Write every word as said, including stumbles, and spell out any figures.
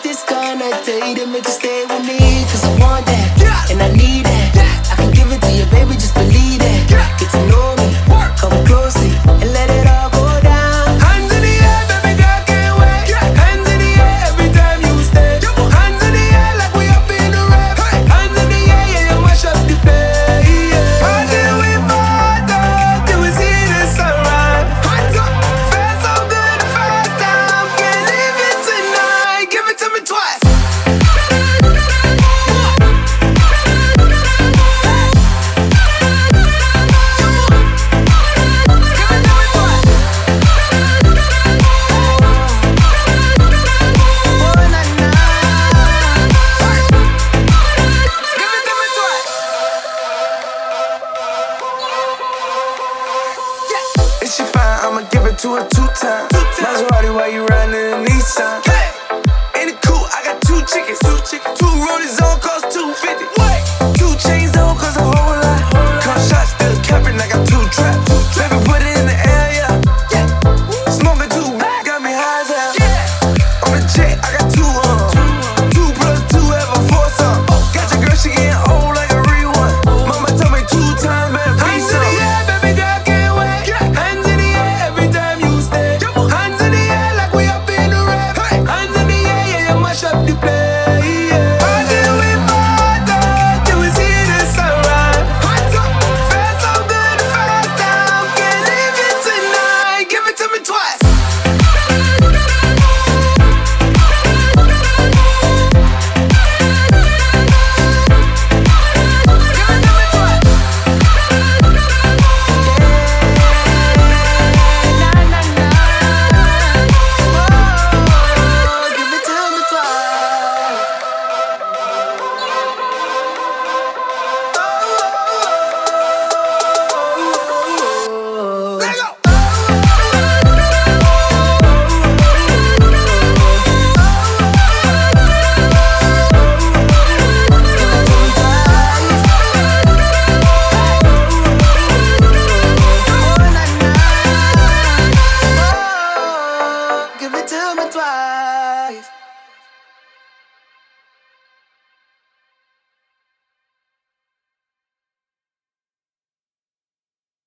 this gonna take to make you stay with me? Cause I want that, and I need that. I can give it to you, baby, just believe that. Get to know me, come closely, and let it all go down. Hands in the air, baby girl, can't wait. Hands in the air every time you stay. Hands in the air like we up in the rave. Hands in the air, yeah, you mash up the place. Yeah. Until we part out, till we see the sunrise. Hands up, feel so good the first time. Can't leave it tonight. Give it to me twice. If she fine, I'ma give it to her two times. Maserati while you riding in the Nissan.